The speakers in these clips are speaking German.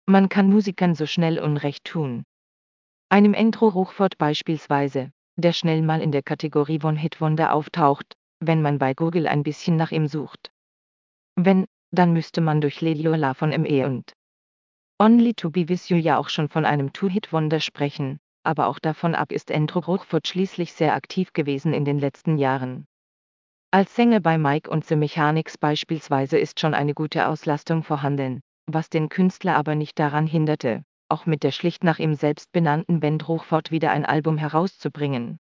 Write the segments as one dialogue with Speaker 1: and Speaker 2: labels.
Speaker 1: Man kann Musikern so schnell Unrecht tun. Einem Endro Rochford beispielsweise, der schnell mal in der Kategorie One-Hit-Wonder auftaucht, wenn man bei Google ein bisschen nach ihm sucht. Wenn, dann müsste man durch Lady Yola von ME und Only to be with you ja auch schon von einem Two-Hit-Wonder sprechen, aber auch davon ab ist Endro Rochford schließlich sehr aktiv gewesen in den letzten Jahren. Als Sänger bei Mike und The Mechanics beispielsweise ist schon eine gute Auslastung vorhanden, was den Künstler aber nicht daran hinderte, auch mit der schlicht nach ihm selbst benannten Band Rochford wieder ein Album herauszubringen.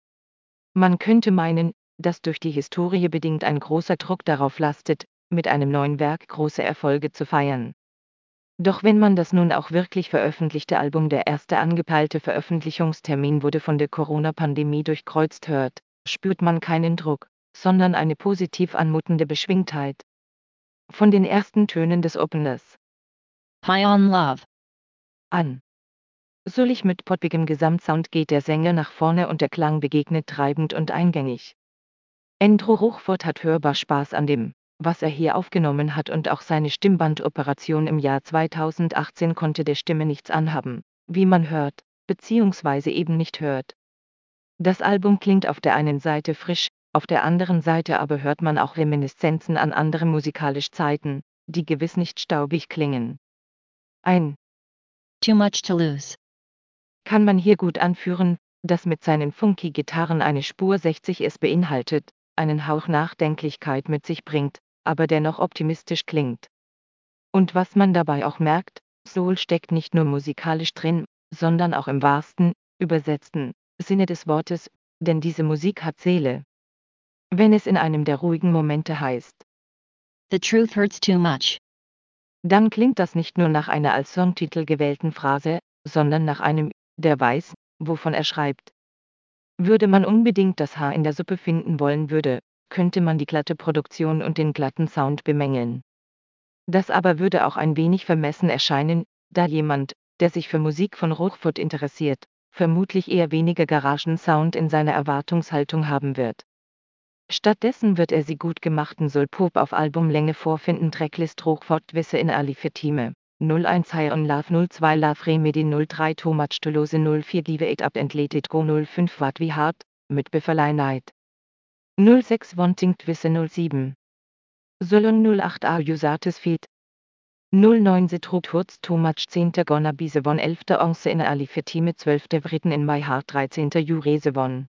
Speaker 1: Man könnte meinen, dass durch die Historie bedingt ein großer Druck darauf lastet, mit einem neuen Werk große Erfolge zu feiern. Doch wenn man das nun auch wirklich veröffentlichte Album, der erste angepeilte Veröffentlichungstermin wurde von der Corona-Pandemie durchkreuzt hört, spürt man keinen Druck, sondern eine positiv anmutende Beschwingtheit. Von den ersten Tönen des Openers
Speaker 2: High on Love
Speaker 1: an. Solig mit poppigem Gesamtsound geht der Sänger nach vorne und der Klang begegnet treibend und eingängig. Endro Rochford hat hörbar Spaß an dem, was er hier aufgenommen hat, und auch seine Stimmbandoperation im Jahr 2018 konnte der Stimme nichts anhaben, wie man hört, beziehungsweise eben nicht hört. Das Album klingt auf der einen Seite frisch, auf der anderen Seite aber hört man auch Reminiszenzen an andere musikalische Zeiten, die gewiss nicht staubig klingen. Ein
Speaker 2: Too Much to Lose
Speaker 1: kann man hier gut anführen, das mit seinen funky Gitarren eine Spur 60 es beinhaltet, einen Hauch Nachdenklichkeit mit sich bringt, aber dennoch optimistisch klingt. Und was man dabei auch merkt, Soul steckt nicht nur musikalisch drin, sondern auch im wahrsten, übersetzten Sinne des Wortes, denn diese Musik hat Seele. Wenn es in einem der ruhigen Momente heißt,
Speaker 2: The Truth Hurts Too Much,
Speaker 1: dann klingt das nicht nur nach einer als Songtitel gewählten Phrase, sondern nach einem, der weiß, wovon er schreibt. Würde man unbedingt das Haar in der Suppe finden wollen würde, könnte man die glatte Produktion und den glatten Sound bemängeln. Das aber würde auch ein wenig vermessen erscheinen, da jemand, der sich für Musik von Rochford interessiert, vermutlich eher weniger Garagensound in seiner Erwartungshaltung haben wird. Stattdessen wird er sie gut gemachten Soul-Pop auf Albumlänge vorfinden. Tracklist Rochford Wisse in Ali Fetime 01 High on Love 02 Love Remedy 03 Too Much to Lose 04 Give It Up and Let It Go 05 What We Hard mit Beverlei Night 06 Wanting Wisse 07 Solon 08 Are You Satisfied 09 The Truth Hurts Too Much 10 Gonna Be The One 11 Once in Ali Fetime 12 Written in My Heart 13 Jure The One